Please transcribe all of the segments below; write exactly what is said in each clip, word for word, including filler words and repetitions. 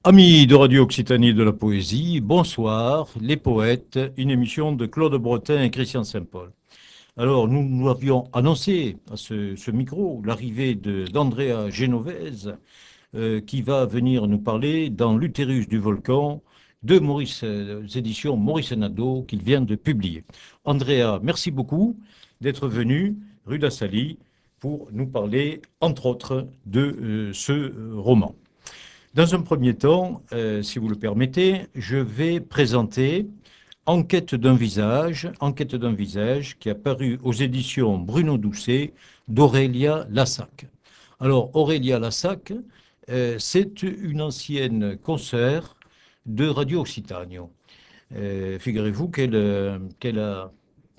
Amis de Radio Occitanie de la Poésie, bonsoir, les poètes, une émission de Claude Bretin et Christian Saint-Paul. Alors, nous, nous avions annoncé à ce, ce micro l'arrivée d'Andrea Genovese, euh, qui va venir nous parler dans l'utérus du volcan de Maurice, euh, éditions Maurice Nadeau qu'il vient de publier. Andrea, merci beaucoup d'être venu rue d'Assaly pour nous parler, entre autres, de euh, ce euh, roman. Dans un premier temps, euh, si vous le permettez, je vais présenter Enquête d'un visage, Enquête d'un visage, qui a paru aux éditions Bruno Doucet d'Aurélia Lassac. Alors, Aurélia Lassac, euh, c'est une ancienne consoeur de Radio Occitanie. Euh, Figurez-vous qu'elle euh, qu'elle a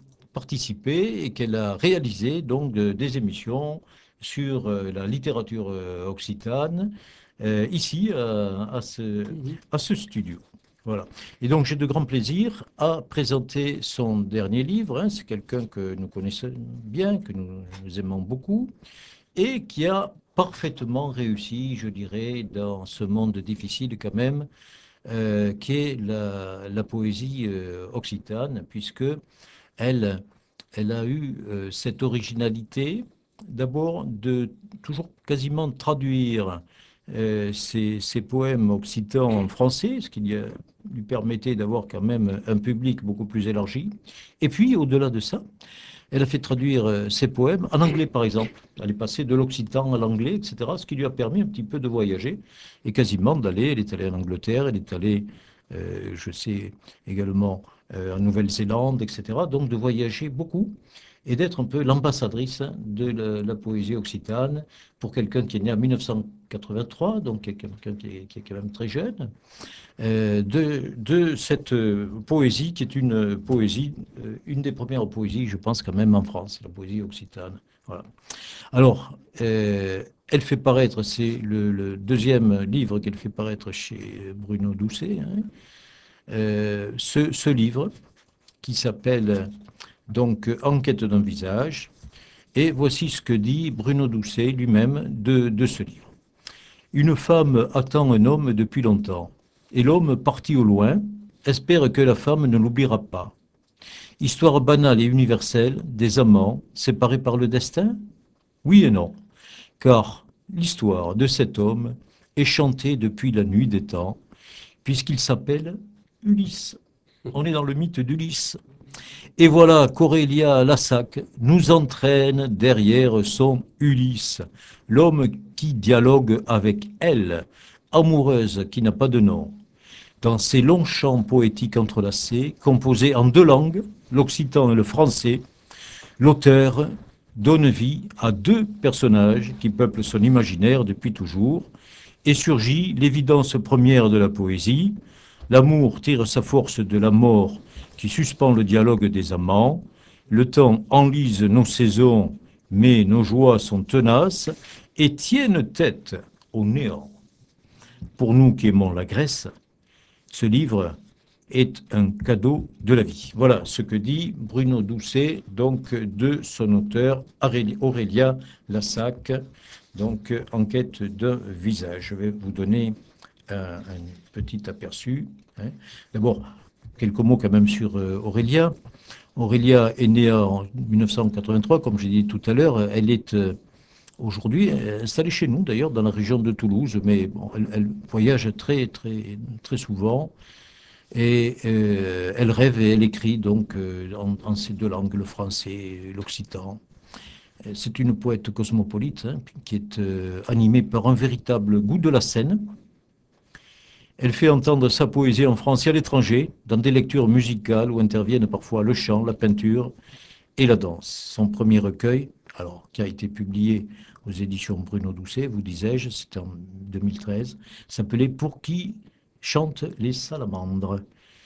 participé et qu'elle a réalisé donc de- des émissions sur euh, la littérature euh, occitane euh, ici euh, à ce, Mhm. à ce studio. Voilà. Et donc j'ai de grands plaisirs à présenter son dernier livre. Hein. C'est quelqu'un que nous connaissons bien, que nous, nous aimons beaucoup et qui a parfaitement réussi, je dirais, dans ce monde difficile quand même, euh, qui est la, la poésie euh, occitane, puisque elle, elle a eu euh, cette originalité, d'abord de toujours quasiment traduire euh, ses, ses poèmes occitans en français, ce qui lui, a- lui permettait d'avoir quand même un public beaucoup plus élargi. Et puis, au-delà de ça, elle a fait traduire euh, ses poèmes en anglais, par exemple. Elle est passée de l'occitan à l'anglais, et cetera, ce qui lui a permis un petit peu de voyager et quasiment d'aller. Elle est allée en Angleterre, elle est allée, euh, je sais, également euh, en Nouvelle-Zélande, et cetera. Donc de voyager beaucoup et d'être un peu l'ambassadrice de la, la poésie occitane pour quelqu'un qui est né en mille neuf cent quatre-vingt-trois, donc quelqu'un qui est, qui est quand même très jeune, euh, de, de cette euh, poésie qui est une poésie, euh, une des premières poésies, je pense quand même en France, la poésie occitane. Voilà. Alors, euh, elle fait paraître, c'est le, le deuxième livre qu'elle fait paraître chez Bruno Doucet, hein, euh, ce, ce livre qui s'appelle donc Enquête d'un visage. Et voici ce que dit Bruno Doucet lui-même de, de ce livre. Une femme attend un homme depuis longtemps, et l'homme, parti au loin, espère que la femme ne l'oubliera pas. Histoire banale et universelle des amants séparés par le destin? Oui et non, car l'histoire de cet homme est chantée depuis la nuit des temps, puisqu'il s'appelle Ulysse. On est dans le mythe d'Ulysse. Et voilà qu'Aurélia Lassac nous entraîne derrière son Ulysse, l'homme qui dialogue avec elle, amoureuse qui n'a pas de nom. Dans ces longs chants poétiques entrelacés, composés en deux langues, l'occitan et le français, l'auteur donne vie à deux personnages qui peuplent son imaginaire depuis toujours, et surgit l'évidence première de la poésie. L'amour tire sa force de la mort qui suspend le dialogue des amants. Le temps enlise nos saisons, mais nos joies sont tenaces et tiennent tête au néant. Pour nous qui aimons la Grèce, ce livre est un cadeau de la vie. Voilà ce que dit Bruno Doucet, donc de son auteur Aurélia Lassac, donc Enquête d'un visage. Je vais vous donner un, un petit aperçu. Hein. D'abord, quelques mots quand même sur euh, Aurélia. Aurélia est née en mille neuf cent quatre-vingt-trois, comme j'ai dit tout à l'heure. Elle est euh, aujourd'hui installée chez nous, d'ailleurs, dans la région de Toulouse, mais bon, elle, elle voyage très, très, très souvent. Et euh, elle rêve et elle écrit donc euh, en, en, ces deux langues, le français et l'occitan. C'est une poète cosmopolite hein, qui est euh, animée par un véritable goût de la scène. Elle fait entendre sa poésie en France et à l'étranger, dans des lectures musicales où interviennent parfois le chant, la peinture et la danse. Son premier recueil, alors qui a été publié aux éditions Bruno Doucet, vous disais-je, c'était en deux mille treize, s'appelait Pour qui chantent les salamandres.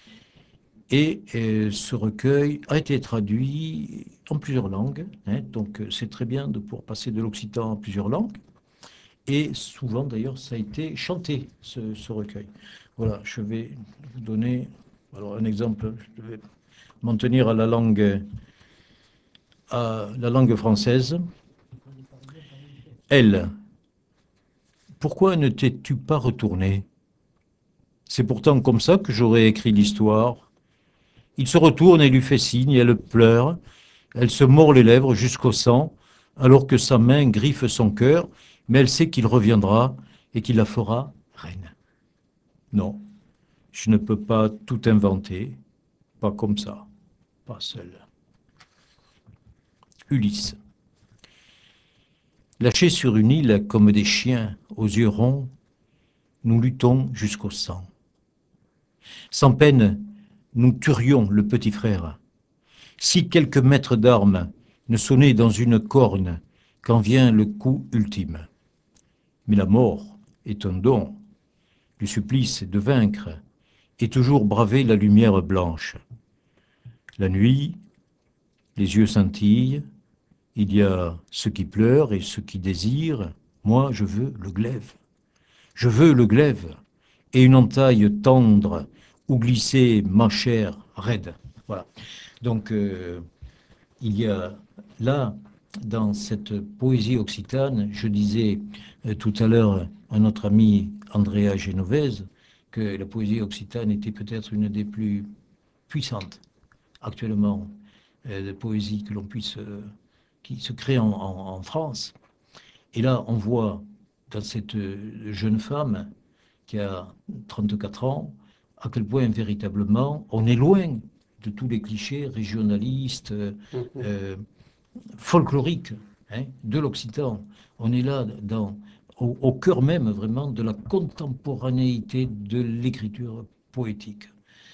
Et euh, ce recueil a été traduit en plusieurs langues, hein, donc euh, c'est très bien de pouvoir passer de l'occitan à plusieurs langues. Et souvent d'ailleurs, ça a été chanté, ce, ce recueil. Voilà, je vais vous donner alors, un exemple. Je vais m'en tenir à la langue, à la langue française. Elle, pourquoi ne t'es-tu pas retourné? C'est pourtant comme ça que j'aurais écrit l'histoire. Il se retourne et lui fait signe, et elle pleure. Elle se mord les lèvres jusqu'au sang, alors que sa main griffe son cœur, mais elle sait qu'il reviendra et qu'il la fera reine. Non, je ne peux pas tout inventer, pas comme ça, pas seul. Ulysse. Lâchés sur une île comme des chiens aux yeux ronds, nous luttons jusqu'au sang. Sans peine, nous tuerions le petit frère. Si quelques maîtres d'armes ne sonnaient dans une corne quand vient le coup ultime. Mais la mort est un don. Le supplice est de vaincre et toujours braver la lumière blanche. La nuit, les yeux scintillent, il y a ceux qui pleurent et ceux qui désirent. Moi, je veux le glaive. Je veux le glaive et une entaille tendre où glisser ma chair raide. Voilà. Donc, euh, il y a là, dans cette poésie occitane, je disais euh, tout à l'heure à notre ami Andrea Genovese que la poésie occitane était peut-être une des plus puissantes actuellement euh, de poésie que l'on puisse, euh, qui se crée en, en, en France. Et là, on voit dans cette jeune femme qui a trente-quatre ans, à quel point véritablement on est loin de tous les clichés régionalistes, euh, folkloriques hein, de l'Occitan. On est là dans, au, au cœur même vraiment de la contemporanéité de l'écriture poétique.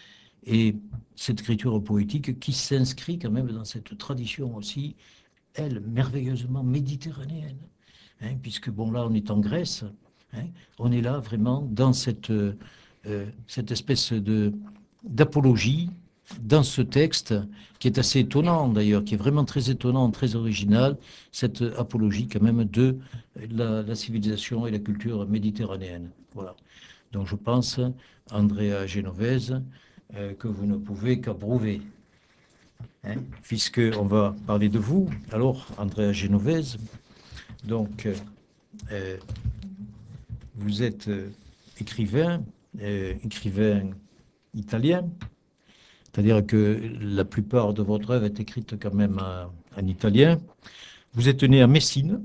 Et cette écriture poétique qui s'inscrit quand même dans cette tradition aussi, elle, merveilleusement méditerranéenne. Hein, puisque bon là on est en Grèce, hein, on est là vraiment dans cette, euh, cette espèce de, d'apologie dans ce texte qui est assez étonnant d'ailleurs, qui est vraiment très étonnant, très original, cette apologie quand même de la, la civilisation et la culture méditerranéenne. Voilà. Donc je pense, Andrea Genovese, euh, que vous ne pouvez qu'approuver. Hein, puisqu'on va parler de vous, alors Andrea Genovese, donc euh, vous êtes euh, écrivain, euh, écrivain italien, c'est-à-dire que la plupart de votre œuvre est écrite quand même en, en italien. Vous êtes né à Messine,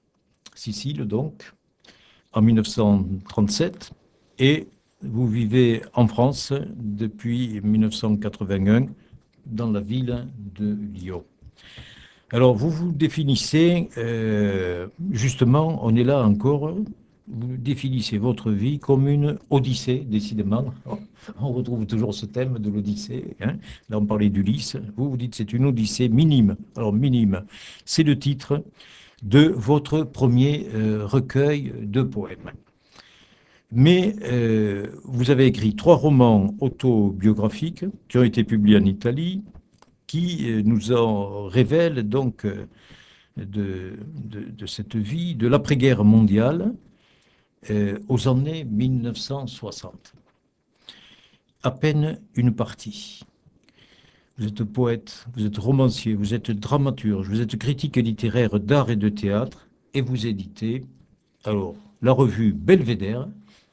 Sicile donc, en mille neuf cent trente-sept, et vous vivez en France depuis mille neuf cent quatre-vingt-un dans la ville de Lyon. Alors, vous vous définissez, euh, justement, on est là encore, vous définissez votre vie comme une odyssée, décidément. On retrouve toujours ce thème de l'odyssée. Hein. Là, on parlait d'Ulysse. Vous, vous dites c'est une odyssée minime. Alors, minime, c'est le titre de votre premier euh, recueil de poèmes. Mais euh, vous avez écrit trois romans autobiographiques qui ont été publiés en Italie, qui euh, nous en révèlent donc euh, de, de, de cette vie de l'après-guerre mondiale euh, aux années mille neuf cent soixante. À peine une partie. Vous êtes poète, vous êtes romancier, vous êtes dramaturge, vous êtes critique littéraire d'art et de théâtre, et vous éditez, alors, la revue Belvédère,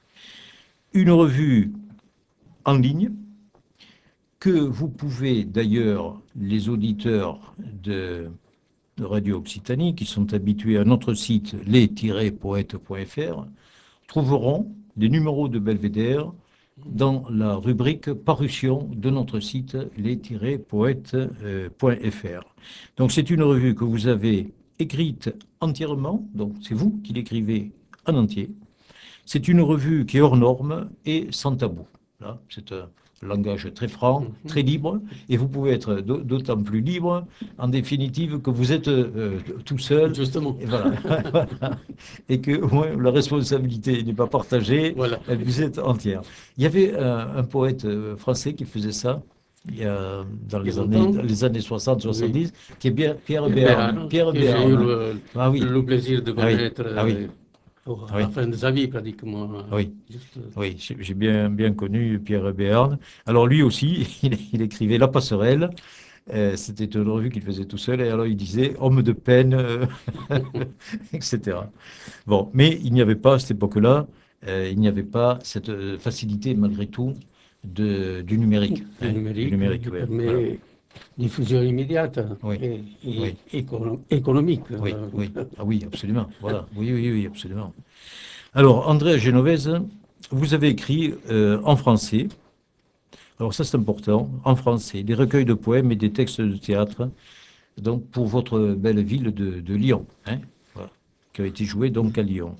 une revue en ligne, que vous pouvez d'ailleurs, les auditeurs de, de Radio Occitanie, qui sont habitués à notre site les tiret poètes point f r, trouveront des numéros de Belvédère dans la rubrique parution de notre site les tiret poètes point f r. Donc c'est une revue que vous avez écrite entièrement, donc c'est vous qui l'écrivez en entier. C'est une revue qui est hors norme et sans tabou. Là, c'est un langage très franc, très libre, et vous pouvez être d'autant plus libre, en définitive, que vous êtes euh, tout seul. Justement. Et, voilà. Et que au moins, la responsabilité n'est pas partagée, Voilà. vous êtes entière. Il y avait un, un poète français qui faisait ça, il y a, dans les, années, dans les années soixante soixante-dix, oui. Qui est bien Pierre Béarn. Pierre Béarn, j'ai eu le, ah, oui. le plaisir de connaître ah, oui. Ah, oui. à la oui. fin de sa vie, pratiquement. Oui, Juste... oui j'ai bien, bien connu Pierre Béarn. Alors lui aussi, il, il écrivait La Passerelle. Euh, C'était une revue qu'il faisait tout seul. Et alors il disait homme de peine, euh, et cetera. Bon, mais il n'y avait pas à cette époque-là euh, il n'y avait pas cette euh, facilité, malgré tout, de, du numérique. Le Hein, du numérique numérique, qui ouais, voilà. permet diffusion immédiate Oui, et, et oui, écono- économique. oui, euh. oui. Ah oui, absolument. Voilà. Oui, oui, oui, absolument. Alors, Andrea Genovese, vous avez écrit euh, en français, alors ça c'est important, en français, des recueils de poèmes et des textes de théâtre, donc pour votre belle ville de, de Lyon, hein, voilà, qui a été joué donc à Lyon.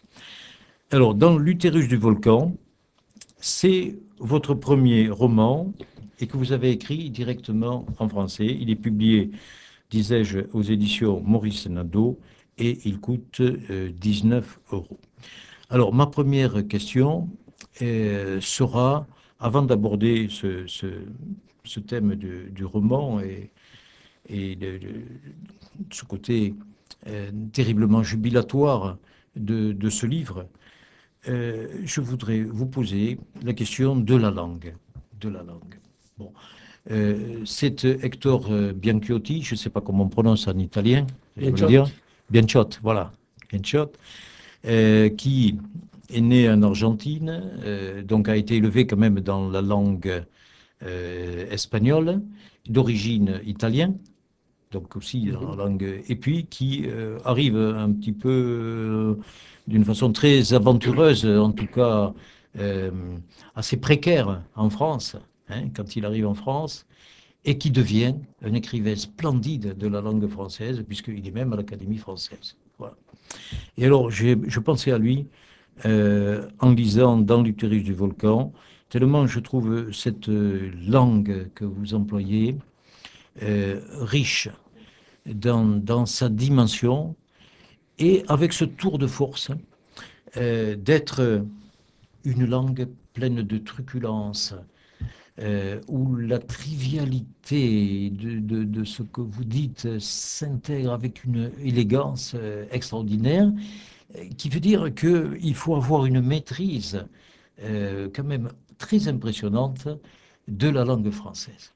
Alors, dans l'utérus du volcan, c'est votre premier roman et que vous avez écrit directement en français. Il est publié, disais-je, aux éditions Maurice Nadeau et il coûte euh, dix-neuf euros. Alors, ma première question euh, sera, avant d'aborder ce, ce, ce thème du, du roman et, et de, de, ce côté euh, terriblement jubilatoire de, de ce livre, euh, je voudrais vous poser la question de la langue. De la langue. Bon. Euh, c'est Hector Bianchiotti, je ne sais pas comment on prononce en italien, je Bien veux le sûr. dire. Bianchot, voilà. Bianchot, euh, qui est né en Argentine, euh, donc a été élevé quand même dans la langue euh, espagnole, d'origine italienne, donc aussi dans la Mhm. langue, et puis qui euh, arrive un petit peu euh, d'une façon très aventureuse, en tout cas euh, assez précaire en France, hein, quand il arrive en France, et qui devient un écrivain splendide de la langue française, puisqu'il est même à l'Académie française. Voilà. Et alors, je pensais à lui euh, en lisant Dans l'utérus du volcan, tellement je trouve cette langue que vous employez euh, riche dans, dans sa dimension et avec ce tour de force euh, d'être une langue pleine de truculence, euh, où la trivialité de, de, de, ce que vous dites s'intègre avec une élégance euh, extraordinaire, qui veut dire qu'il faut avoir une maîtrise euh, quand même très impressionnante de la langue française.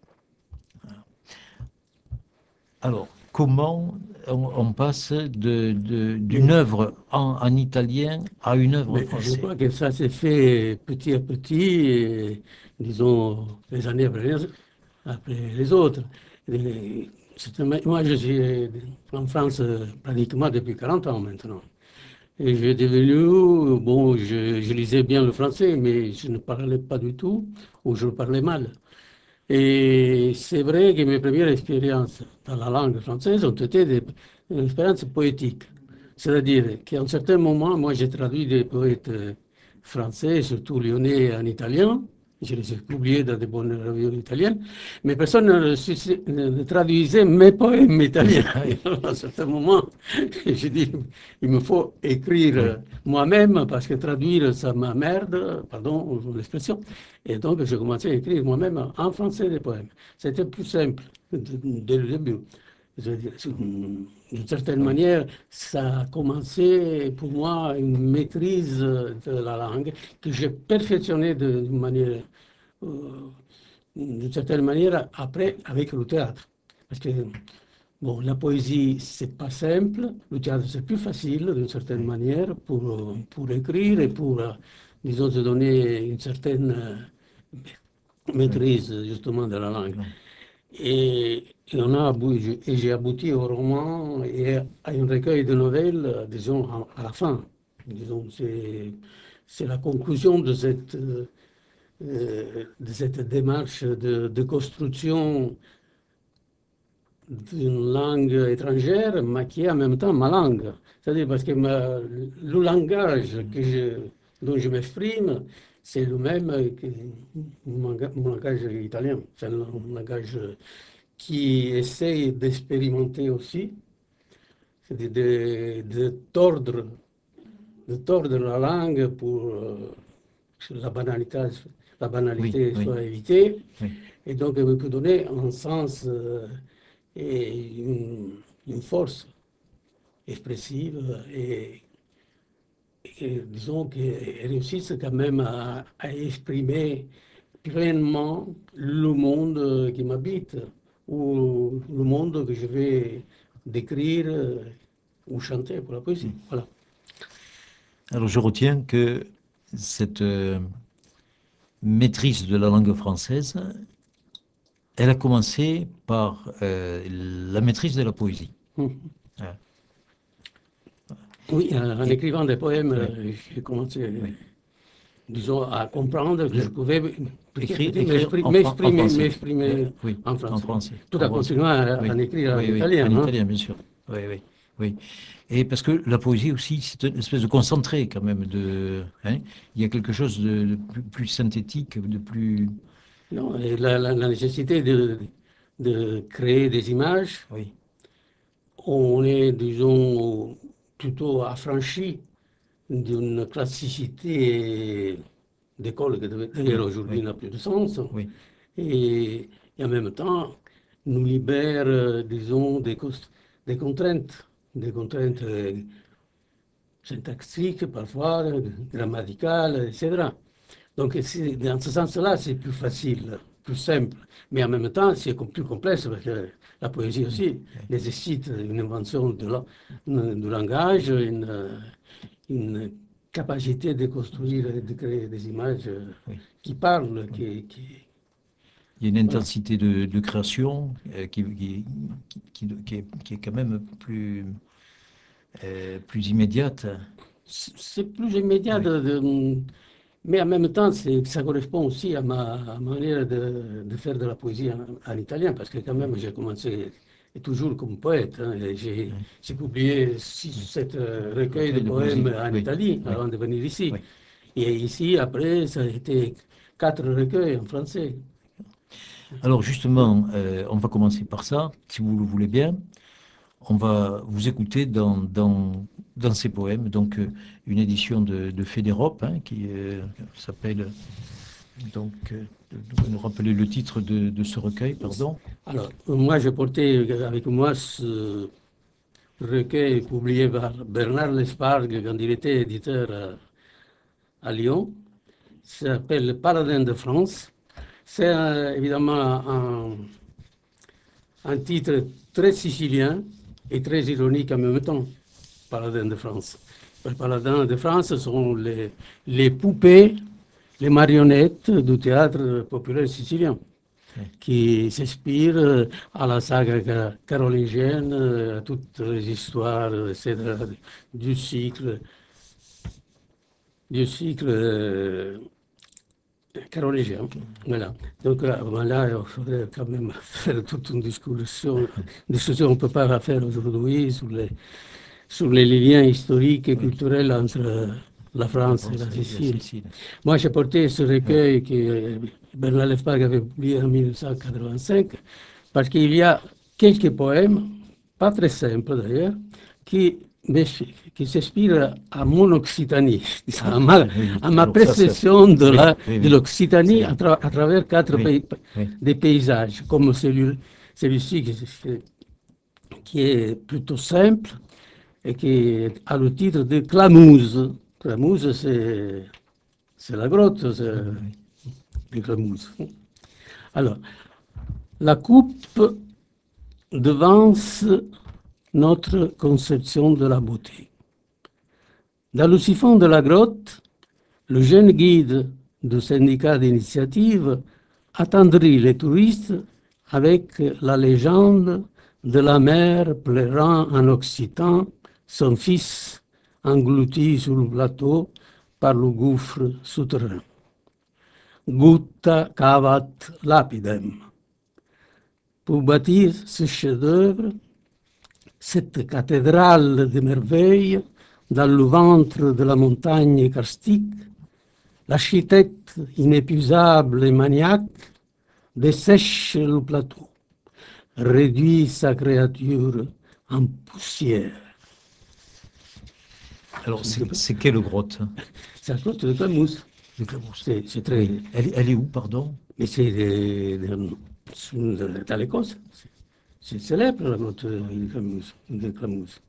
Alors, comment on, on passe de, de, d'une Mais, œuvre en, en italien à une œuvre en mais je français? crois que ça s'est fait petit à petit, et, disons, les années après les, après les autres. Et c'est un- moi, je suis en France euh, pratiquement depuis quarante ans maintenant. Et j'ai devenu, bon, je, je lisais bien le français, mais je ne parlais pas du tout, ou je le parlais mal. Et c'est vrai que mes premières expériences dans la langue française ont été des, des expériences poétiques. C'est-à-dire qu'à un certain moment, moi, j'ai traduit des poètes euh, français, surtout lyonnais, en italien. Je les ai publiés dans des bonnes revues italiennes, mais personne ne, su- ne- ne traduisait mes poèmes italiens. Et alors, à un certain moment, j'ai dit, il me faut écrire Oui, moi-même parce que traduire, ça m'emmerde, pardon l'expression. Et donc, j'ai commencé à écrire moi-même en français des poèmes. C'était plus simple dès le début. Je veux dire, d'une certaine oui, manière, ça a commencé pour moi une maîtrise de la langue que j'ai perfectionnée d'une manière, euh, d'une certaine manière, après avec le théâtre. Parce que bon, la poésie, c'est pas simple, le théâtre, c'est plus facile d'une certaine oui, manière pour, euh, pour écrire et pour, euh, disons, se donner une certaine euh, oui. maîtrise justement de la langue. Non. Et, et on a abou- et j'ai abouti au roman et à un recueil de nouvelles, euh, disons, à, à la fin. Disons, c'est, c'est la conclusion de cette, euh, euh, de cette démarche de, de construction d'une langue étrangère, mais qui est en même temps ma langue. C'est-à-dire parce que ma- le langage que je, dont je m'exprime, c'est le même que mon, ga- mon langage italien. C'est un langage qui essaye d'expérimenter aussi, c'est-à-dire de, de tordre, de tordre la langue pour euh, que la banalité, la Oui, banalité oui, soit évitée, oui, et donc elle peut donner un sens euh, et une, une force expressive et, et disons qu'elle réussisse quand même à, à exprimer pleinement le monde qui m'habite ou le monde que je vais décrire euh, ou chanter pour la poésie. oui. Voilà. Alors je retiens que cette euh, maîtrise de la langue française, elle a commencé par euh, la maîtrise de la poésie. Mmh. Voilà. Oui, en Et- écrivant des poèmes, oui. euh, j'ai commencé, Oui. disons, à comprendre que Le- je pouvais petit à Écrire, petit écrire m'expri- en, fran- en m'exprimer, français. m'exprimer Euh, oui, en en français, français. tout En en français. continuant à, Oui, à écrire en oui, oui, italien. en Hein. italien, bien sûr. Oui, oui, oui. Et parce que la poésie aussi, c'est une espèce de concentré quand même. De, hein, il y a quelque chose de, de plus, plus synthétique, de plus. Non, et la, la- la nécessité de, de créer des images, Oui, on est, disons, plutôt affranchi d'une classicité d'école qui d'ailleurs oui, aujourd'hui oui, n'a plus de sens, oui, et, et en même temps nous libère, euh, disons, des, cos- des contraintes, des contraintes euh, syntaxiques parfois, euh, grammaticales, et cetera. Donc c'est- dans ce sens-là, c'est plus facile, plus simple, mais en même temps, c'est com- plus complexe parce que la poésie oui, aussi oui, nécessite une invention de la- du langage, une, euh, une capacité de construire et de créer des images euh, oui, qui parlent, oui. qui, qui- Il y a une voilà. intensité de, de création euh, qui, qui, qui, qui- qui est, qui est quand même plus, euh, plus immédiate. C'est plus immédiat, Oui, de, de- mais en même temps, c'est- ça correspond aussi à ma, à ma manière de, de faire de la poésie en, en italien, parce que quand même, j'ai commencé et toujours comme poète. Hein, et j'ai oui, j'ai publié six, oui. sept euh, recueils de Recueil de poèmes poésie. en Oui, Italie oui, avant de venir ici. oui. Et ici, après, ça a été quatre recueils en français. Alors justement, euh, on va commencer par ça, si vous le voulez bien. On va vous écouter dans, dans, dans ces poèmes, donc euh, une édition de, de Fédérope, hein, qui euh, s'appelle, donc, euh, de- de nous rappeler le titre de, de ce recueil, pardon. Alors, moi, j'ai porté avec moi ce recueil publié par Bernard Lespargue quand il était éditeur à, à Lyon. Ça s'appelle Paladin de France. C'est euh, évidemment un, un titre très sicilien et très ironique en même temps, Paladin de France. Les paladins de France sont les, les poupées, les marionnettes du théâtre populaire sicilien, Oui. qui s'inspirent à la saga carolingienne, à toutes les histoires, et cetera, du cycle, du cycle euh, carolingien. Voilà. Donc euh, voilà, il faudrait quand même faire toute une discussion, discussion qu'on ne peut pas faire aujourd'hui sur les, sur les liens historiques et Oui. culturels entre la La France et France la et la Sicile. Sicile. Moi, j'ai porté ce Oui. recueil que Bernard Lespargue avait publié en mille neuf cent quatre-vingt-cinq, parce qu'il y a quelques poèmes, pas très simples d'ailleurs, qui, qui s'inspirent à mon Occitanie, à ma, Oui, à ma alors ça, ça. perception de Oui, la- oui, de oui. l'Occitanie C'est- à, tra- à travers quatre Oui, pays- oui, des paysages, comme celui, celui-ci qui, qui est plutôt simple et qui a le titre de Clamouze. Clamouze, c'est c'est la grotte c'est oui. de Clamouze. Alors, la coupe devance notre conception de la beauté. Dans le siphon de la grotte, le jeune guide du syndicat d'initiative attendrit les touristes avec la légende de la mère pleurant en occitan son fils englouti sur le plateau par le gouffre souterrain. Gutta cavat lapidem. Pour bâtir ce chef-d'œuvre, cette cathédrale de merveilles dans le ventre de la montagne karstique, l'architecte inépuisable et maniaque dessèche le plateau, réduit sa créature en poussière. Alors, c'est c'est quelle grotte? C'est la grotte de Clamouze. De Clamouze. C'est c'est très. Oui. Elle, est- elle est où, pardon? Mais c'est des- des- sous- dans l'Écosse. C'est- C'est célèbre la grotte de Clamouze. De Clamouze.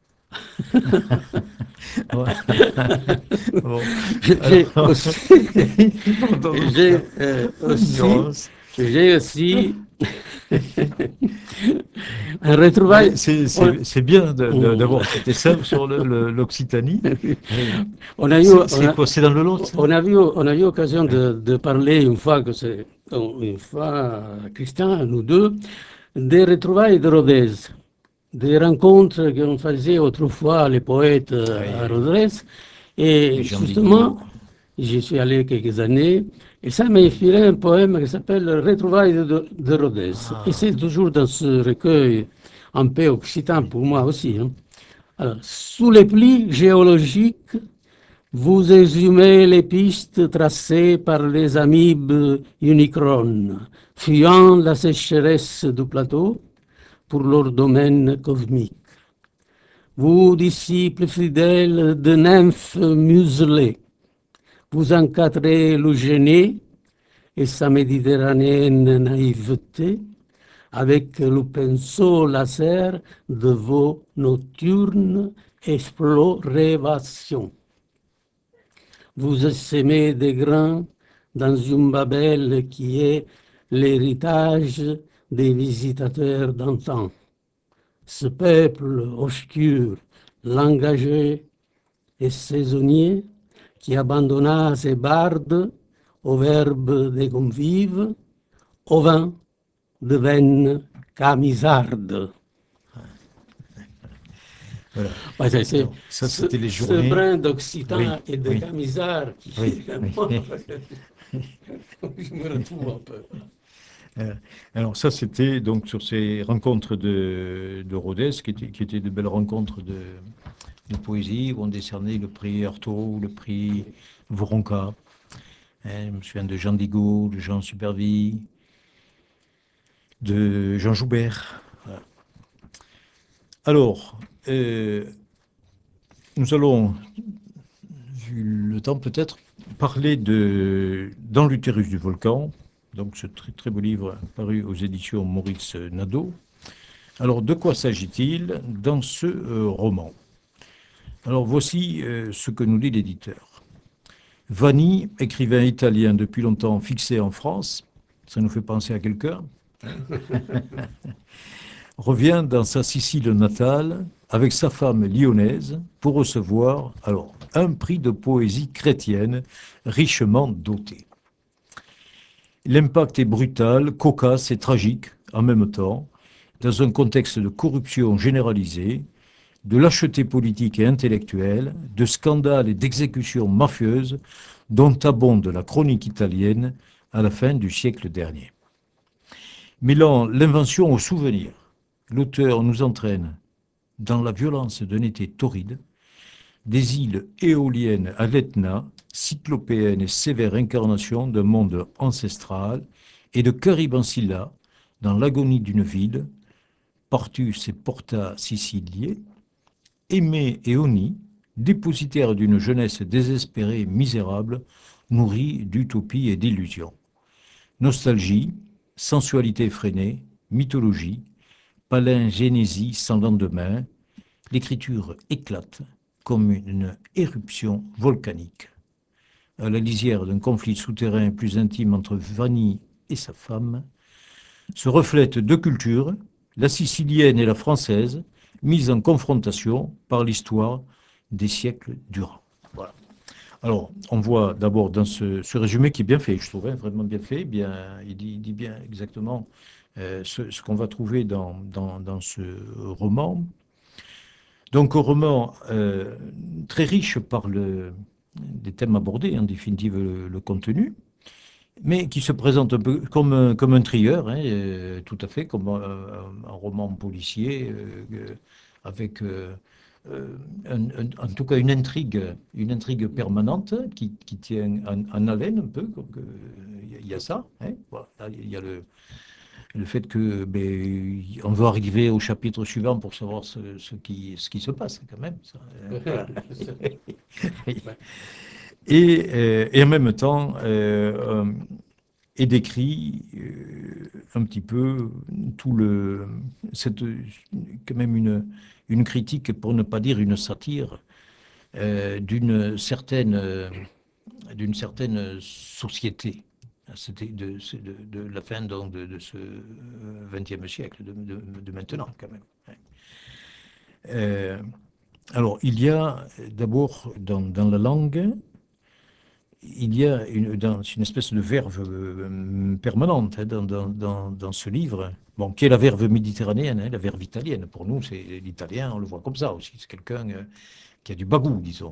Ouais. Bon. J'ai Alors, aussi, pardon. j'ai, euh, aussi, Non, j'ai aussi Un retrouvaille. C'est bien d'avoir cet essai sur l'Occitanie. On a eu, c'est quoi? C'est dans le Lot? On a eu, on a eu l'occasion de, de parler une fois que c'est une fois, Christian, nous deux, des retrouvailles de Rodez, des rencontres qu'on faisait autrefois les poètes oui, à Rodez. Et justement, j'y suis allé quelques années, et ça m'a inspiré un poème qui s'appelle Retrouvailles de, de Rodez. Ah. Et c'est toujours dans ce recueil un peu occitan pour moi aussi. Hein. Alors, sous les plis géologiques, vous exhumez les pistes tracées par les amibes unicrones, fuyant la sécheresse du plateau pour leur domaine cosmique. Vous, disciples fidèles de nymphes muselées, vous encadrez le génie et sa méditerranéenne naïveté avec le pinceau laser de vos nocturnes explorations. Vous semez des grains dans une Babel qui est l'héritage des visitateurs d'antan. Ce peuple obscur, langagé et saisonnier qui abandonna ses bardes au verbe des convives, au vin de veine camisarde. Voilà. Ouais, c'est, c'est, ça, c'était les journées. Ce brin d'occitan oui, et de oui. camisard qui, oui, oui. Je me retrouve un peu. Alors ça, c'était donc sur ces rencontres de, de Rodez, qui étaient, qui étaient de belles rencontres de, de poésie, où on décernait le prix Artaud, le prix Voronka. Hein, je me souviens de Jean Digaud, de Jean Supervie, de Jean Joubert. Voilà. Alors, euh, nous allons, vu le temps peut-être, parler de Dans l'utérus du volcan, donc ce très, très beau livre paru aux éditions Maurice Nadeau. Alors, de quoi s'agit-il dans ce euh, roman? Alors, voici euh, ce que nous dit l'éditeur. Vanni, écrivain italien depuis longtemps fixé en France, ça nous fait penser à quelqu'un, revient dans sa Sicile natale avec sa femme lyonnaise pour recevoir alors un prix de poésie chrétienne richement doté. L'impact est brutal, cocasse et tragique en même temps, dans un contexte de corruption généralisée, de lâcheté politique et intellectuelle, de scandales et d'exécutions mafieuses dont abonde la chronique italienne à la fin du siècle dernier. Mêlant l'invention au souvenir, l'auteur nous entraîne dans la violence d'un été torride, des îles éoliennes à l'Etna, cyclopéenne et sévère incarnation d'un monde ancestral, et de Caribansilla, dans l'agonie d'une ville, Portus et Porta Siciliae, Aimé et Oni, dépositaires d'une jeunesse désespérée et misérable, nourrie d'utopie et d'illusions. Nostalgie, sensualité effrénée, mythologie, palingénésie sans lendemain, l'écriture éclate comme une éruption volcanique. À la lisière d'un conflit souterrain plus intime entre Vanni et sa femme, se reflètent deux cultures, la sicilienne et la française, mises en confrontation par l'histoire des siècles durant. Voilà. Alors, on voit d'abord dans ce, ce résumé qui est bien fait, je trouve, hein, vraiment bien fait, bien, il, dit, il dit bien exactement euh, ce, ce qu'on va trouver dans, dans, dans ce roman. Donc, un roman euh, très riche par le, les thèmes abordés, en définitive le, le contenu, mais qui se présente un peu comme un, comme un thriller, hein, euh, tout à fait, comme un, un roman policier, euh, avec euh, un, un, en tout cas une intrigue, une intrigue permanente qui, qui tient en, en haleine un peu. Il y a ça, hein, voilà, il y a le, le fait que ben, on veut arriver au chapitre suivant pour savoir ce, ce, qui, ce qui se passe quand même. Ça, voilà. Et, euh, et en même temps, euh, euh, est décrit euh, un petit peu tout le, cette, quand même une, une critique, pour ne pas dire une satire, euh, d'une certaine, euh, d'une certaine société, C'était de, de, de la fin donc, de, de ce vingtième siècle, de, de, de maintenant quand même. Euh, alors, il y a d'abord dans, dans la langue, il y a une, dans, une espèce de verve euh, permanente hein, dans, dans, dans, dans, ce livre, bon, qui est la verve méditerranéenne, hein, la verve italienne. Pour nous, c'est l'italien, on le voit comme ça aussi. C'est quelqu'un euh, qui a du bagou, disons.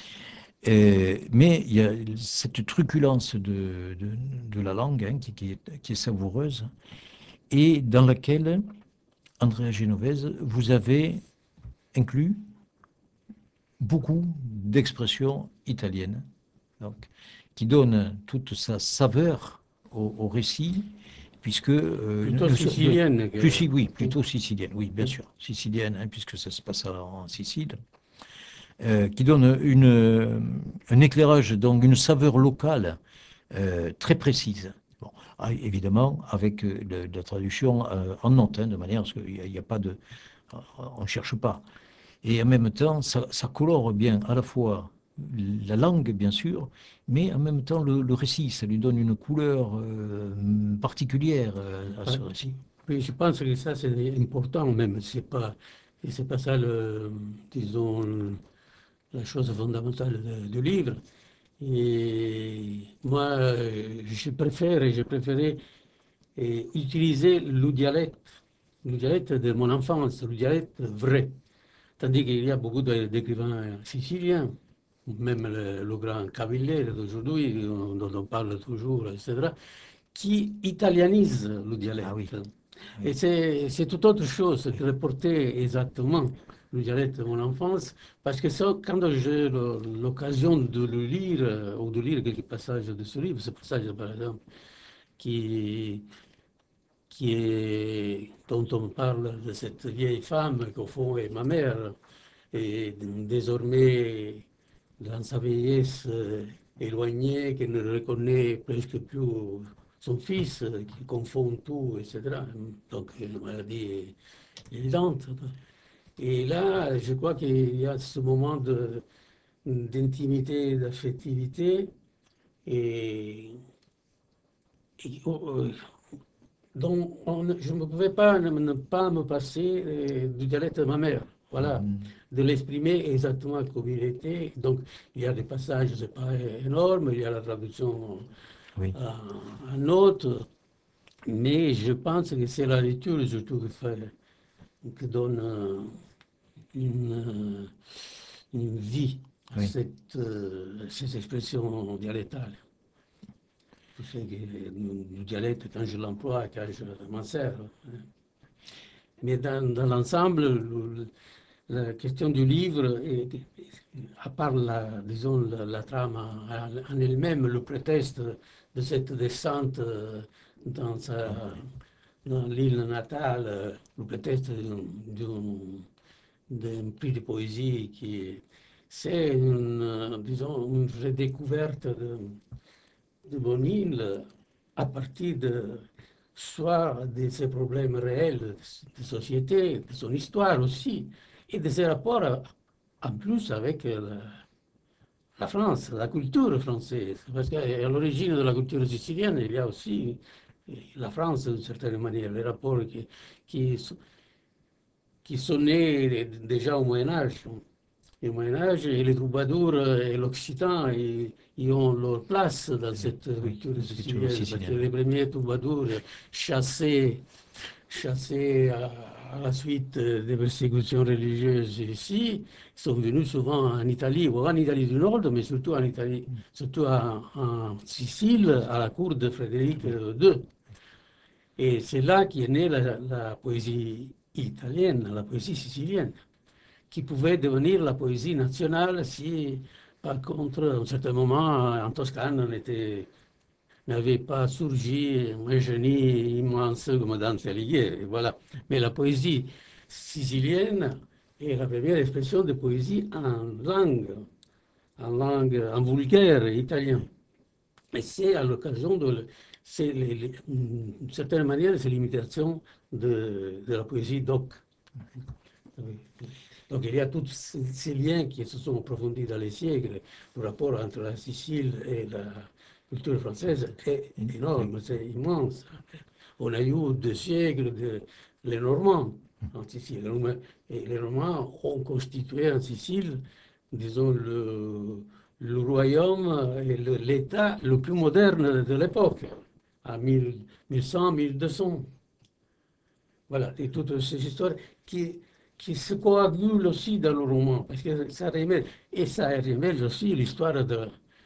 Et, mais il y a cette truculence de, de, de la langue hein, qui, qui, est, qui est savoureuse et dans laquelle, Andrea Genovese, vous avez inclus beaucoup d'expressions italiennes, donc, qui donnent toute sa saveur au, au récit, puisque... Euh, plutôt le, sicilienne. Que... Plus, oui, plutôt sicilienne, oui, bien sûr, sicilienne, hein, puisque ça se passe en Sicile. Euh, qui donne une, un éclairage, donc une saveur locale euh, très précise. Bon, évidemment, avec euh, le, la traduction euh, en note, hein, de manière à ce qu'il n'y a, a pas de... On ne cherche pas. Et en même temps, ça, ça, colore bien à la fois la langue, bien sûr, mais en même temps le, le récit. Ça lui donne une couleur euh, particulière euh, à ce récit. Oui, je pense que ça, c'est important même. C'est pas, c'est pas ça, le, disons, la chose fondamentale du livre. Et moi, je préfère, je préférais utiliser le dialecte, le dialecte de mon enfance, le dialecte vrai. Tandis qu'il y a beaucoup d'écrivains siciliens, même le, le grand Cavaliere d'aujourd'hui, dont on parle toujours, et cetera, qui italianisent le dialecte. Ah oui. Oui. Et c'est tout autre chose que reporter exactement le dialecte de mon enfance, parce que ça, quand j'ai l'occasion de le lire, ou de lire quelques passages de ce livre, ce passage par exemple, qui, qui est, dont on parle de cette vieille femme qu'au fond est ma mère, et désormais dans sa vieillesse éloignée, qui ne reconnaît presque plus son fils, qui confond tout, et cetera. Donc une maladie évidente. Et là, je crois qu'il y a ce moment d'intimité, d'affectivité, et, et dont on, je ne pouvais pas ne, ne pas me passer euh, du dialecte de ma mère. Voilà, mm -hmm. De l'exprimer exactement comme il était. Donc, il y a des passages, c'est pas énorme, il y a la traduction oui. en note, mais je pense que c'est la lecture surtout qui, fait, qui donne une, une vie à oui. cette, euh, ces expressions dialectales. Je sais que le dialecte, quand je l'emploie, quand je m'en sers. Mais dans, dans l'ensemble, la question du livre, est, à part la, disons, la, la trame en elle-même, le prétexte de cette descente dans, sa, dans l'île natale, le prétexte d'un prix de poésie qui c'est une, disons, une redécouverte de, de mon île à partir de soit de ses problèmes réels de société, de son histoire aussi, et de ses rapports en plus avec la, la France, la culture française. Parce qu'à l'origine de la culture sicilienne, il y a aussi la France d'une certaine manière, les rapports qui, qui, qui sont nés déjà au Moyen Âge. Au Moyen Âge, et les troubadours et l'Occitan, ils, ils ont leur place dans cette culture oui, sicilienne, parce que les premiers troubadours chassés, chassés à, à la suite des persécutions religieuses ici, sont venus souvent en Italie, ou en Italie du Nord, mais surtout en Italie, surtout en, en Sicile, à la cour de Frédéric deux. Et c'est là qu'est née la, la poésie italienne, la poésie sicilienne, qui pouvait devenir la poésie nationale si, par contre, à un certain moment, en Toscane, n'avait pas surgi un génie immense comme Dante Alighieri. Voilà. Mais la poésie sicilienne est la première expression de poésie en langue, en langue, en vulgaire italien. Et c'est à l'occasion de, c'est d'une certaine manière, c'est l'imitation de, de la poésie d'Oc. Donc il y a tous ces liens qui se sont approfondis dans les siècles, le rapport entre la Sicile et la, culture française est énorme, c'est immense. On a eu deux siècles de les Normands en Sicile. Et les Normands ont constitué en Sicile, disons, le, le royaume et le- l'État le plus moderne de l'époque, à mille cent, mille deux cents. Voilà, et toutes ces histoires qui, qui se coagulent aussi dans le roman, parce que ça remet, et ça remet aussi l'histoire de,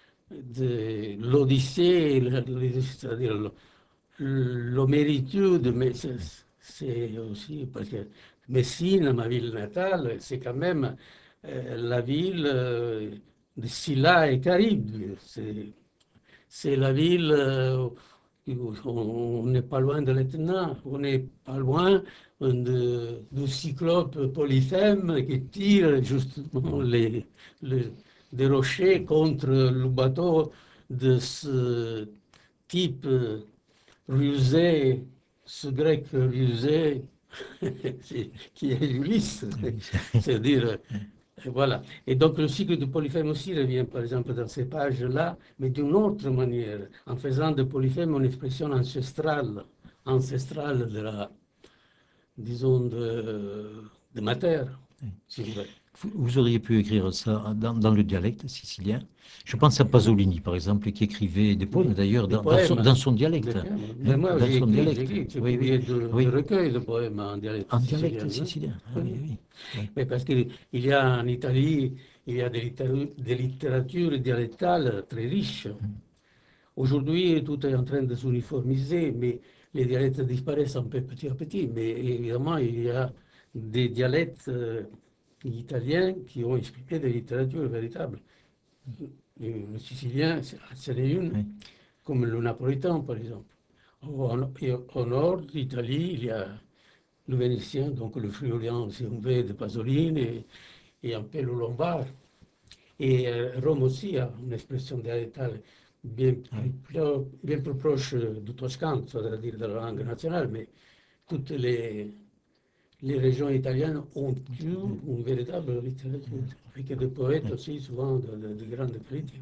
de l'Odyssée, le- le- c'est-à-dire le- l'homéritude, mais c'est c'est aussi parce que Messine, ma ville natale, c'est quand même euh, la ville euh, de Scylla et Charybde. C'est c'est la ville euh, où on n'est pas loin de l'Etna, on n'est pas loin de, du cyclope Polyphème qui tire justement les, les- des rochers contre le bateau de ce type euh, rusé, ce grec rusé c'est- qui est Ulysse, c'est-à-dire et voilà. Et donc le cycle de Polyphème aussi revient, par exemple, dans ces pages-là, mais d'une autre manière, en faisant de Polyphème une expression ancestrale, ancestrale de la, disons, de, de ma terre, si vous voulez. Vous, vous auriez pu écrire ça dans, dans le dialecte sicilien. Je pense à Pasolini, par exemple, qui écrivait des poèmes, Oui, d'ailleurs, des dans, dans son, poèmes. dans son Des dialecte. poèmes. Hein, Mais moi, dans j'ai son écrit, j'ai dialecte. écrit, j'ai Oui, publié oui, de, de oui. recueils de poèmes en dialecte En sicilien. dialecte Hein. sicilien. Ah, oui, Oui. oui, oui. Mais parce qu'il y a en Italie, il y a des, littératures, des littératures dialectales très riches. Aujourd'hui, tout est en train de s'uniformiser, mais les dialectes disparaissent un peu petit à petit. Mais évidemment, il y a des dialectes euh, italiens qui ont exprimé des littératures véritables. Le, le sicilien, c'est une, Oui. comme le napolitain, par exemple. Au, et au nord d'Italie, il y a le vénitien, donc le friulien, si on veut, de Pasolini, et, et un peu le lombard. Et euh, Rome aussi a une expression dialectale bien plus, pro- bien plus proche du toscan, c'est-à-dire de la langue nationale, mais toutes les, les régions italiennes ont eu une véritable littérature, avec des poètes aussi souvent de, de, de grande qualité.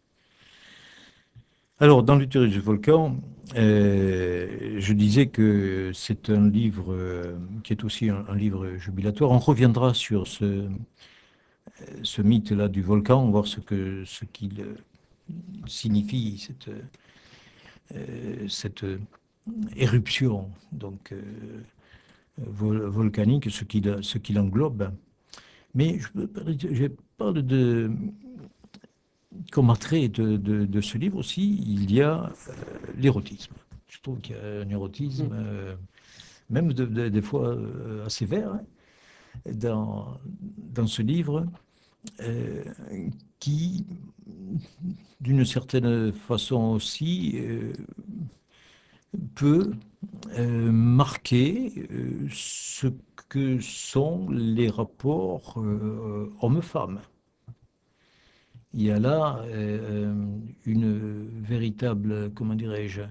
Alors, dans l'utérus du volcan, euh, je disais que c'est un livre euh, qui est aussi un, un livre jubilatoire. On reviendra sur ce, ce mythe-là du volcan, voir ce que ce qu'il euh, signifie, cette, euh, cette éruption donc, euh, vol- volcanique, ce qu'il ce qu'il englobe. Mais je, je parle de, comme attrait de, de, de ce livre aussi, il y a euh, l'érotisme. Je trouve qu'il y a un érotisme, euh, même de- de- des fois euh, assez vert, hein, dans, dans ce livre, euh, qui, d'une certaine façon aussi, euh, peut euh, marquer euh, ce que sont les rapports euh, hommes-femmes. Il y a là euh, une véritable, comment dirais-je,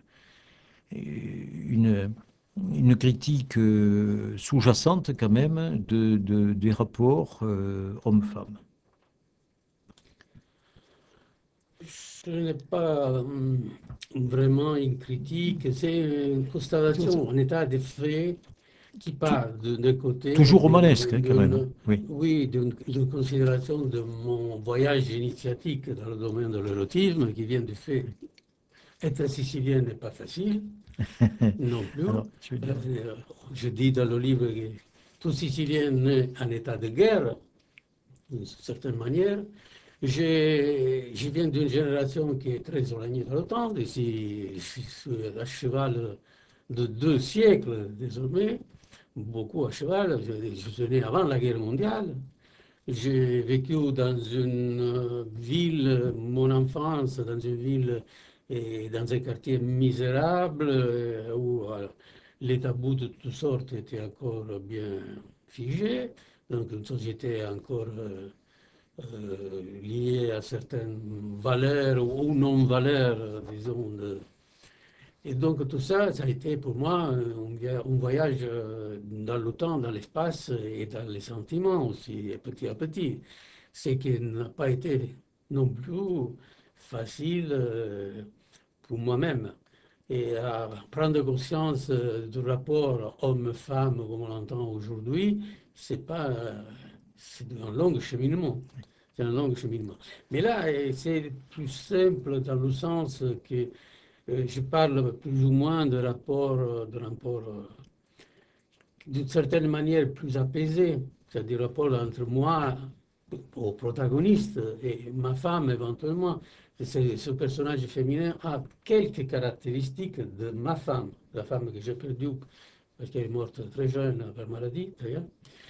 une, une critique euh, sous-jacente quand même de, de- des rapports euh, hommes-femmes. Ce n'est pas hum, vraiment une critique, c'est une constatation, un état de fait qui Tou- part de- d'un côté Toujours d'une, romanesque hein, quand même. Hein. d'une- Oui. oui, d'une d'une considération de mon voyage initiatique dans le domaine de l'érotisme, qui vient du fait être sicilien n'est pas facile, non plus. Alors, je veux dire, Euh, je dis dans le livre que tout Sicilien naît en état de guerre, d'une certaine manière. Je, je viens d'une génération qui est très éloignée dans le temps, ici, je suis à cheval de deux siècles désormais, beaucoup à cheval. Je, je suis né avant la guerre mondiale. J'ai vécu dans une euh, ville, mon enfance, dans une ville et dans un quartier misérable euh, où euh, les tabous de toutes sortes étaient encore bien figés, donc une société encore euh, euh, liée à certaines valeurs ou non-valeurs, disons. De... Et donc tout ça, ça a été pour moi un, un voyage euh, dans le temps, dans l'espace et dans les sentiments aussi, petit à petit. Ce qui n'a pas été non plus facile. euh, pour moi-même et à prendre conscience euh, du rapport homme-femme comme on l'entend aujourd'hui, c'est pas, euh, c'est un long cheminement. C'est un long cheminement. Mais là, euh, c'est plus simple dans le sens que euh, je parle plus ou moins de rapport, euh, de rapport euh, d'une certaine manière plus apaisé, c'est-à-dire rapport entre moi, au protagoniste, et ma femme éventuellement. Ce, ce personnage féminin a quelques caractéristiques de ma femme, la femme que j'ai perdue parce qu'elle est morte très jeune par maladie d'ailleurs.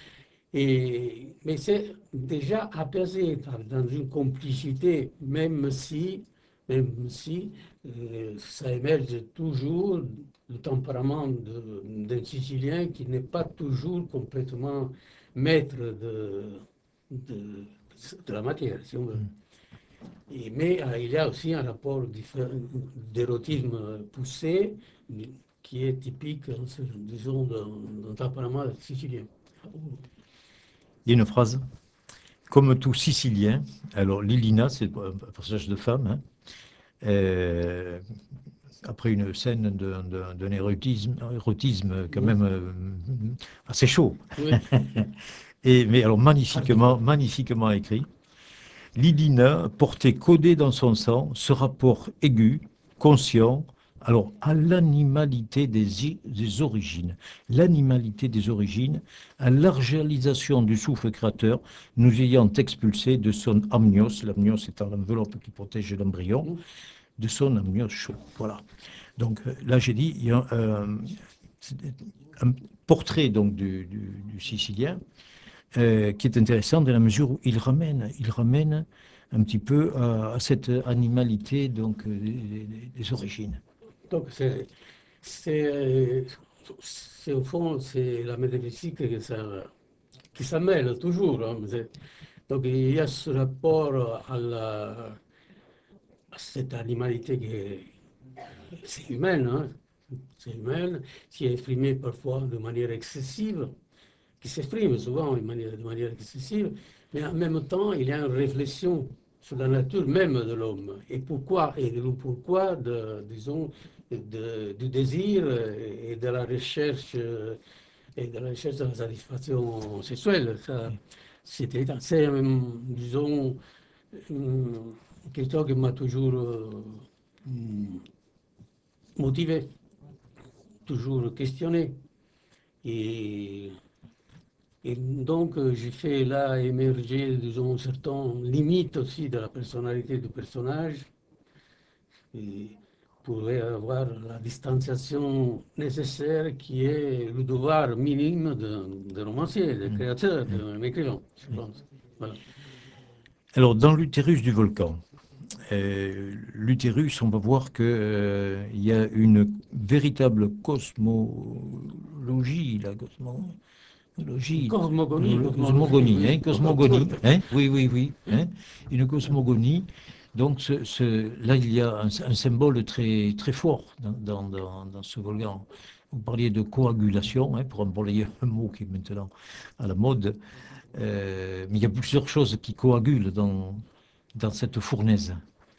Et, mais c'est déjà apaisé dans une complicité, même si, même si euh, ça émerge toujours le tempérament d'un Sicilien qui n'est pas toujours complètement maître de, de, de la matière, si on veut. Et, mais euh, il y a aussi un rapport d'érotisme poussé qui est typique, disons, d'un tempérament sicilien. Il y a une phrase, comme tout Sicilien, alors Lilina, c'est un personnage de femme, hein, euh, après une scène d'un érotisme, érotisme quand même euh, assez chaud, Oui. et, mais alors magnifiquement, magnifiquement écrit. Lilina portait codé dans son sang ce rapport aigu, conscient, alors à l'animalité des, des origines, l'animalité des origines, à l'argélisation du souffle créateur, nous ayant expulsés de son amnios, l'amnios étant l'enveloppe qui protège l'embryon, de son amnios chaud. Voilà. Donc là, j'ai dit, il y a un, un portrait donc du, du, du Sicilien euh, qui est intéressant dans la mesure où il ramène, il ramène un petit peu à, à cette animalité donc euh, des, des, origines. Donc c'est, c'est au fond c'est la métaphysique qui ça, qui ça mêle toujours. Hein. Donc il y a ce rapport à, la, à cette animalité qui est, c'est humaine, hein. C'est humaine, qui est exprimée parfois de manière excessive, qui s'exprime souvent de manière, de manière excessive, mais en même temps il y a une réflexion sur la nature même de l'homme et pourquoi et le pourquoi de, disons de, du désir et de la recherche et de la recherche de la satisfaction sexuelle. Ça, c'était assez, disons, une question qui m'a toujours euh, motivé, toujours questionné. Et, et donc, j'ai fait là émerger, disons, certaines limites aussi de la personnalité du personnage. Et pour avoir la distanciation nécessaire qui est le devoir minime de, de romancier, de créateur, d'un écrivain, je pense. Voilà. Alors, dans l'utérus du volcan, euh, l'utérus, on va voir qu'il euh, y a une véritable cosmologie, la cosmologie, Cosmogonie, cosmogonie, hein, cosmogonie, hein, oui, oui, oui, hein, une cosmogonie. Donc ce, ce, là, il y a un, un symbole très, très fort dans, dans, dans, ce volcan. Vous parliez de coagulation, hein, pour employer un mot qui est maintenant à la mode, euh, mais il y a plusieurs choses qui coagulent dans, dans cette fournaise.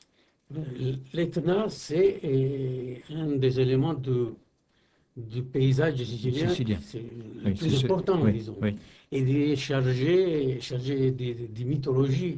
L'Etna, c'est un des éléments de, du paysage sicilien, Sicilien. c'est le Oui, plus important, oui, disons. Oui. Et il est chargé, chargé de, de, de mythologie.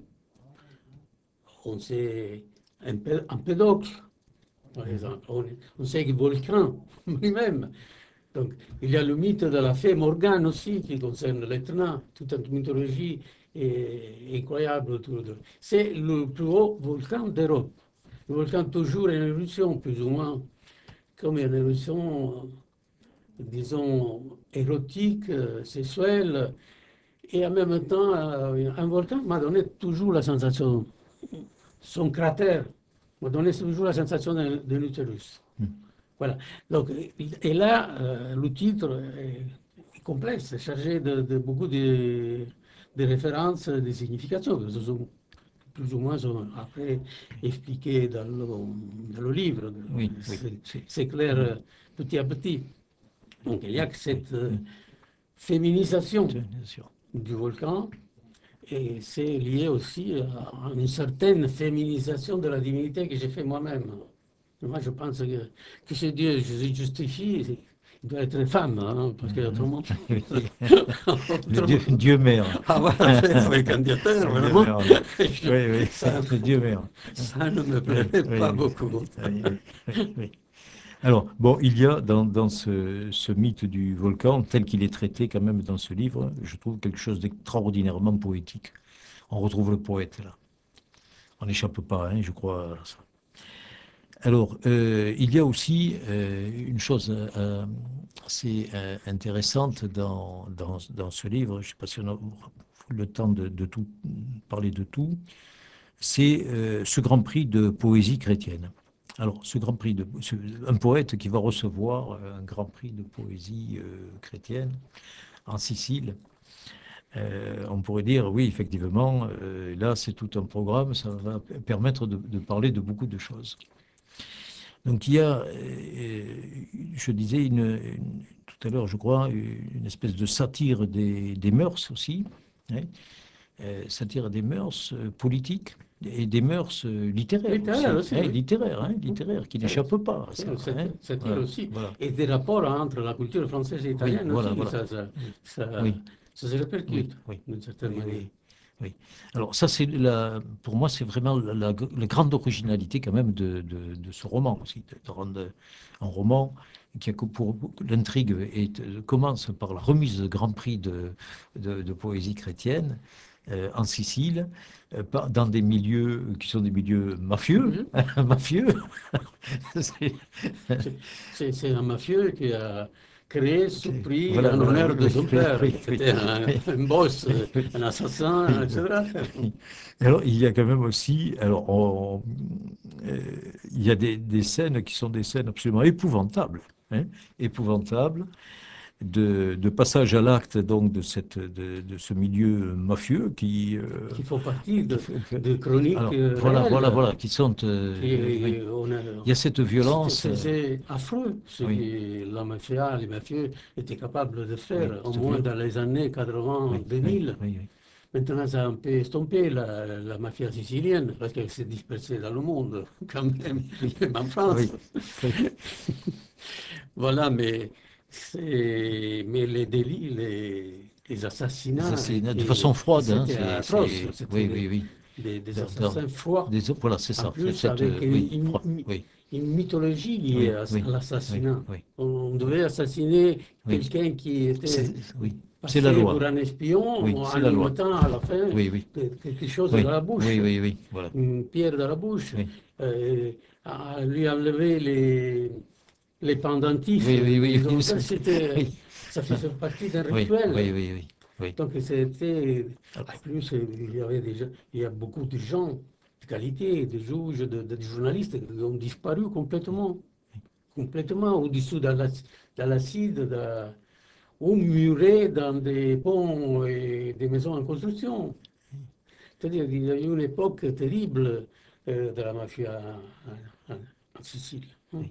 On sait Empédocle, par exemple. On, on sait que Volcan lui-même. Donc, il y a le mythe de la fée Morgane aussi qui concerne l'Etna, toute une mythologie est incroyable autour de. C'est le plus haut volcan d'Europe. Le volcan toujours en éruption, plus ou moins, comme une éruption, disons, érotique, sexuelle, et en même temps, un volcan m'a donné toujours la sensation, son cratère m'a donné toujours la sensation d'un utérus. Mm. Voilà. Donc, et là, euh, le titre est complexe, chargé de, de beaucoup de, de références, de significations, que ce sont plus ou moins sont après expliquées dans le, dans le livre. Oui, c'est oui. clair oui. Petit à petit. Donc, il y a que cette oui. féminisation du volcan, et c'est lié aussi à une certaine féminisation de la divinité que j'ai fait moi-même. Moi, je pense que, que si Dieu se justifie, il doit être une femme, hein, parce que Mhm. autrement, Oui. Le Dieu, autrement, Dieu mère. avoir affaire avec un diateur, Le Dieu vraiment, mère, oui. je- Oui, oui, ça, le Dieu mère. ça ne me Oui, plairait oui, pas oui, beaucoup. oui, oui, oui, oui. Alors, bon, il y a dans, dans ce, ce mythe du volcan, tel qu'il est traité quand même dans ce livre, je trouve quelque chose d'extraordinairement poétique. On retrouve le poète là. On n'échappe pas, hein, je crois à ça. Alors, euh, il y a aussi euh, une chose euh, assez euh, intéressante dans, dans, dans ce livre, je ne sais pas si on a le temps de, de tout parler de tout, c'est euh, ce Grand Prix de poésie chrétienne. Alors, ce Grand Prix de ce- un poète qui va recevoir un Grand Prix de poésie euh, chrétienne en Sicile. Euh, on pourrait dire, oui, effectivement, euh, là, c'est tout un programme, ça va permettre de, de parler de beaucoup de choses. Donc il y a, euh, je disais une, une- tout à l'heure, je crois, une espèce de satire des, des mœurs aussi, hein, euh, satire des mœurs euh, politiques et des mœurs euh, littéraires Littéraire aussi, aussi, hein, oui. littéraires, hein, Mm. littéraires, qui C'est n'échappent pas à ça. c'est- Hein, c'est- c'est il voilà, aussi. voilà. Et des rapports entre la culture française et Oui, italienne voilà, aussi, voilà. ça, ça, Oui, ça, oui, ça se oui, répercute oui, d'une certaine oui, manière. oui. Oui. Alors ça, c'est la, pour moi, c'est vraiment la, la- la grande originalité quand même de, de- de ce roman aussi, de, de rendre un roman qui a que pour l'intrigue est- euh, commence par la remise de Grand Prix de, de- de poésie chrétienne euh, en Sicile, euh, pas- dans des milieux qui sont des milieux mafieux, Mhm. mafieux. C'est- C'est c'est- c'est un mafieux qui a créé ce c'est- prix voilà, en voilà, oui, honneur de oui, son oui, père. oui, oui, C'était un, oui, un boss, oui, oui, un assassin, oui, oui. et cetera. Oui. Alors, il y a quand même aussi, alors, on- euh, il y a des, des scènes qui sont des scènes absolument épouvantables, hein, épouvantables, de, de passage à l'acte donc de cette, de, de ce milieu mafieux qui, euh, Qui font partie qui de, fait que- de chroniques alors, euh, voilà, voilà, réelles. voilà, qui sont, euh, oui, Qui, on a- il y a cette C'était violence, euh, c'était affreux ce oui, que la mafia, les mafieux étaient capables de oui, faire, au tout à moins fait, dans les années quatre-vingts, oui, oui, deux mille. oui, oui, Maintenant, ça a un peu estompé la, la mafia sicilienne, parce qu'elle s'est dispersée dans le monde, quand même, oui, même en France. oui, oui, Voilà, mais, c'est- mais les délits, les, les les assassinats assassinats de façon étaient, froide, hein, c'était c'est, atroce. c'est, C'était oui, des, oui, oui. des- des Dans- dans- assassins froids. des, voilà, c'est En ça. Cette, plus, cette, avec euh, une, oui, une- froid, une- oui, une mythologie liée oui, à, à oui, oui, l'assassinat. oui, On oui, devait assassiner oui. quelqu'un qui était C'est, oui, c'est la passé pour loi. un espion Oui, en c'est la lui loi. mettant à la fin Oui, oui, que- quelque chose dans oui, la bouche, oui, oui, oui, voilà. une pierre dans la bouche, Oui, euh, à lui enlever les, les pendentifs. oui, oui, oui, Disons, oui, ça, c'est- c'était, oui, ça faisait partie d'un oui, rituel. oui, oui, oui, oui. Donc c'était, en Alors, plus, il y avait des gens- il y a beaucoup de gens de qualité, de juges, de, de journalistes qui ont disparu complètement, complètement au-dessous de la- de l'acide, de- ou murés dans des ponts et des maisons en construction. C'est-à-dire qu'il y a eu une époque terrible euh, de la mafia en, en- en Sicile. oui.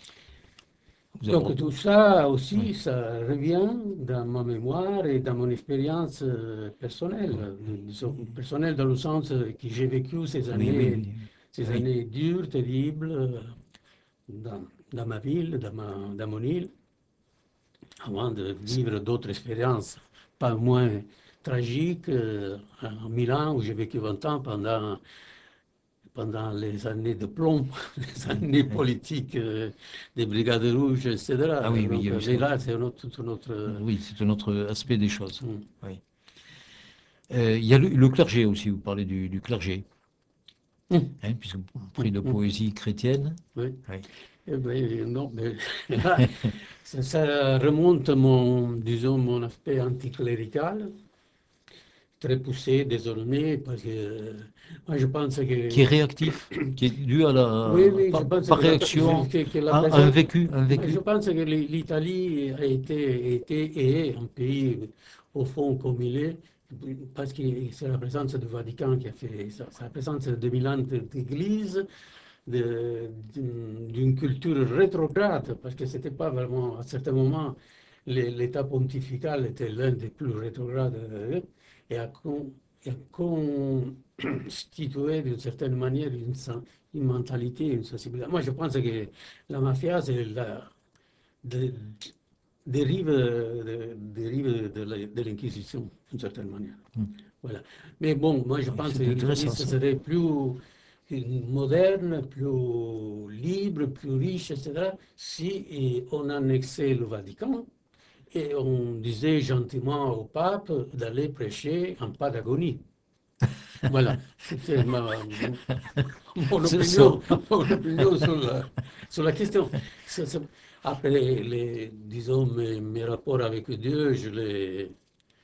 Vous Donc avez, tout ça aussi, oui, ça revient dans ma mémoire et dans mon expérience euh, personnelle, oui, euh, disons, personnelle dans le sens euh, que j'ai vécu ces oui, oui, années, oui, ces oui, années dures, terribles, euh, dans, dans ma ville, dans, ma, dans mon île, avant de c'est- vivre d'autres expériences pas moins tragiques euh, en Milan, où j'ai vécu vingt ans pendant pendant les années de plomb, les oui, années oui. politiques euh, des Brigades Rouges, et cetera. Ah oui, oui, il y Donc, a euh, eu ça. mais là, c'est un autre, tout un autre. Oui, c'est un autre aspect des choses. Hmm. Oui. Euh, il y a le, le clergé aussi, vous parlez du, du clergé, Hmm. hein, puisque Hmm. prix de Hmm. poésie chrétienne. Oui. Oui. Eh ben, non, mais là, ça, ça remonte mon, disons, mon aspect anticlérical, très poussé désormais, parce que euh, moi, je pense Qui est que. réactif, qui est dû à Oui, la, oui, je par, pense par que la, réaction que, que la à, à un présence. vécu, un Mais je vécu. pense que l'Italie a été, été et est un pays, au fond, comme il est, parce que c'est la présence du Vatican qui a fait ça. C'est la présence de mille ans d'églises, de- d'une d'une culture rétrograde, parce que c'était pas vraiment, à certains moments, les- l'État pontifical était l'un des plus rétrogrades, euh, et a, con- et a constitué d'une certaine manière une, une mentalité, une sensibilité. Moi, je pense que la mafia, c'est la de- dérive, de, dérive de la- de l'Inquisition, d'une certaine manière. Mm. Voilà. Mais bon, moi, je Oui, pense c'est que intéressant ce ça. serait plus moderne, plus libre, plus riche, et cetera, si eh, on annexait le Vatican et on disait gentiment au pape d'aller prêcher en Patagonie. Voilà, c'est ma, mon C'est ça. opinion, mon opinion sur la, sur la question. Ça- ça- Après, les, disons, mes, mes rapports avec Dieu, je les,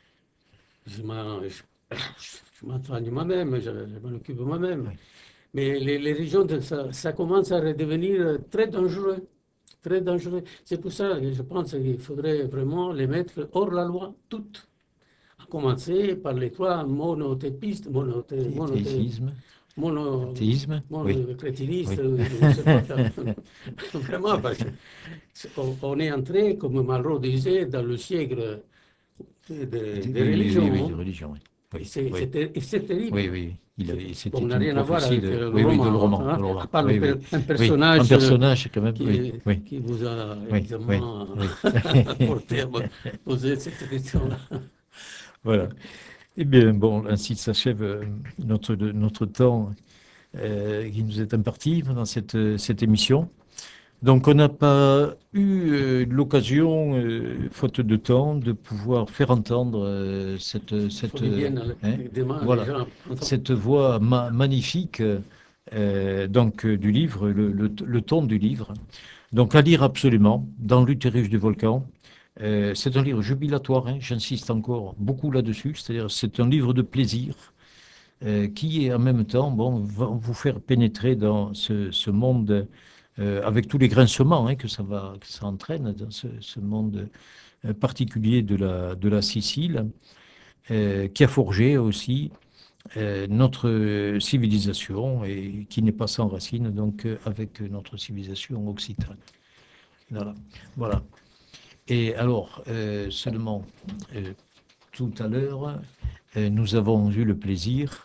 je m'en, je, je m'en soigne moi-même, je, je m'en occupe moi-même. Oui. Mais les, les religions, ça, ça commence à redevenir très dangereux, très dangereux. C'est pour ça que je pense qu'il faudrait vraiment les mettre hors la loi, toutes. À commencer par les trois monothéistes, monothé, Thé- monothé, Théisme, mono, théisme, oui, monocrétinistes, oui. je ne sais pas. Vraiment, parce que on, on est entré, comme Malraux disait, dans le siècle des Et de, de- de oui, oui, oui, oui, de religions. religion, oui. Et Oui, c'est oui, c'est- c'est oui, terrible. oui. Il C'est- avait- Bon, on c'était n'a une rien à voir prophétie avec de, euh, le oui, oui, de le roman, roman, hein, de le à roman. part le Oui, per- oui, un oui. Un personnage euh, personnage quand même, oui, qui, oui, qui vous a oui, oui, évidemment oui. porté à me poser cette question-là. Voilà. Eh bien, bon, ainsi s'achève euh, notre, notre temps euh, qui nous est imparti dans cette, cette émission. Donc, on n'a pas eu euh, l'occasion, euh, faute de temps, de pouvoir faire entendre euh, cette, Il faut cette, qu'ils euh, viennent hein, demain, les voilà, gens. cette voix ma- magnifique euh, donc, euh, du livre, le, le, le ton du livre. Donc, à lire absolument, dans l'utérus du volcan. Euh, c'est un livre jubilatoire, hein, j'insiste encore beaucoup là-dessus, c'est-à-dire c'est un livre de plaisir euh, qui, en même temps, bon, va vous faire pénétrer dans ce, ce monde euh, avec tous les grincements hein, que, ça va, que ça entraîne dans ce, ce monde euh, particulier de la, de la Sicile, euh, qui a forgé aussi euh, notre civilisation et qui n'est pas sans racines donc euh, avec notre civilisation occitane. Voilà. Voilà. Et alors, euh, seulement euh, tout à l'heure, euh, nous avons eu le plaisir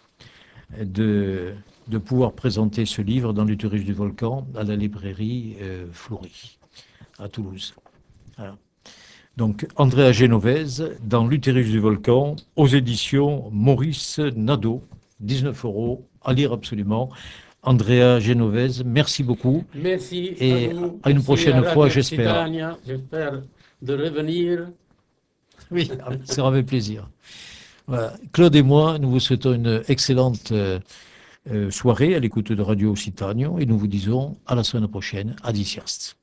de, de pouvoir présenter ce livre dans l'utérus du volcan à la librairie euh, Fleury, à Toulouse. Voilà. Donc, Andrea Genovese, dans l'utérus du volcan, aux éditions Maurice Nadeau, dix-neuf euros, à lire absolument. Andrea Genovese, merci beaucoup Merci à et vous, à une merci à prochaine fois, Radio j'espère. Occitania. J'espère de revenir. Oui, ça sera avec plaisir. Voilà. Claude et moi, nous vous souhaitons une excellente euh, euh, soirée à l'écoute de Radio Occitania et nous vous disons à la semaine prochaine, à Diciast.